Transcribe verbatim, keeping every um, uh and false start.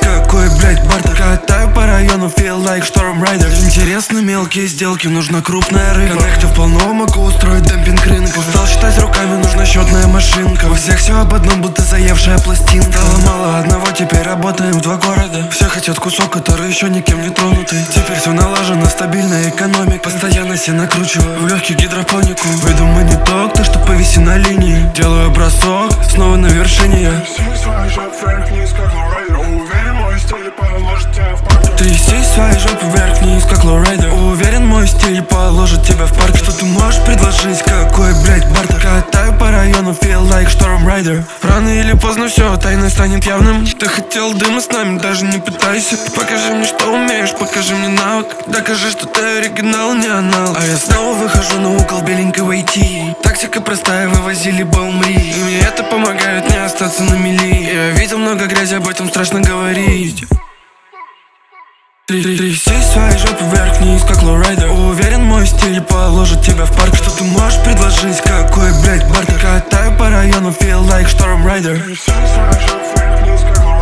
какой, блядь, бартер. Катаю по району, feel like Storm Rider. Интересны мелкие сделки, нужна крупная рыба. Коннектов полно, могу устроить демпинг рынка. Устал считать руками, нужна счетная машинка. У всех все об одном, будто заевшая пластинка. Стало мало одного, теперь работаем в два города. Все хотят кусок, который еще никем не тронутый. Теперь все налажено, стабильная экономика. Постоянно все накручиваю в легкий гидропонику. Выйду мониток, то что повиси на линии. Делаю бросок, снова на вершине я. Тряси свои жопы вверх-вниз, как лоурайдер. Уверен, мой стиль положит тебя в парк. Что ты можешь предложить, какой, блядь, бартер? Катаю по району, feel like Storm Rider. Рано или поздно все тайное станет явным. Ты хотел дыма с нами, даже не пытайся. Покажи мне, что умеешь, покажи мне навык. Докажи, что ты оригинал, не анал. А я снова выхожу на угол беленького идти. Тактика простая, вывози либо умри. И мне это помогает не остаться на мели. Я видел много грязи, об этом страшно говорить. Тряси свои жопы вверх-вниз, как лоурайдер. Уверен, мой стиль положит тебя в парк. Что ты можешь предложить, какой, блядь, бартер? Катаю по району, feel like Storm Rider. Тряси свои жопы вверх-вниз, как лоурайдер.